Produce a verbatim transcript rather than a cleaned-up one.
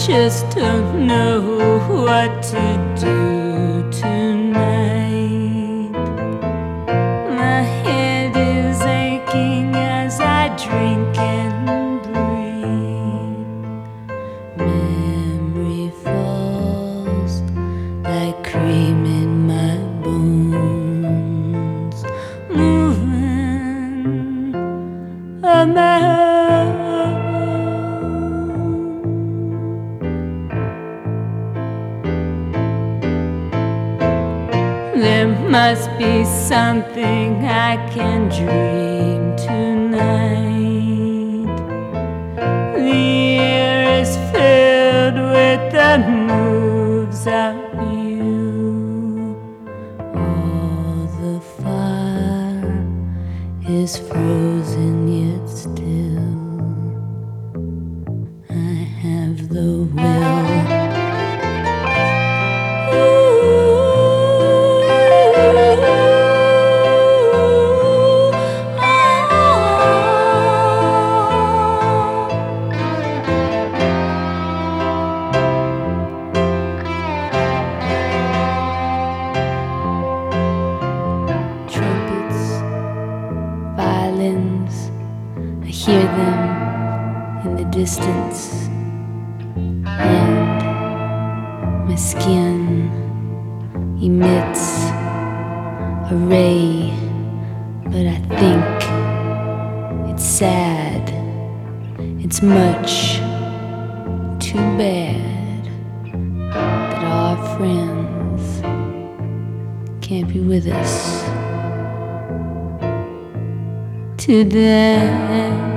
just don't know what to do tonight. My head is aching as I drink and breathe. Memory falls like cream in my bones, moving a mountain. There must be something I can dream tonight. The air is filled with the moves of you. All the fire is frozen yet still. I have the will. Violins, I hear them in the distance, and my skin emits a ray, but I think it's sad. It's much too bad that our friends can't be with us today.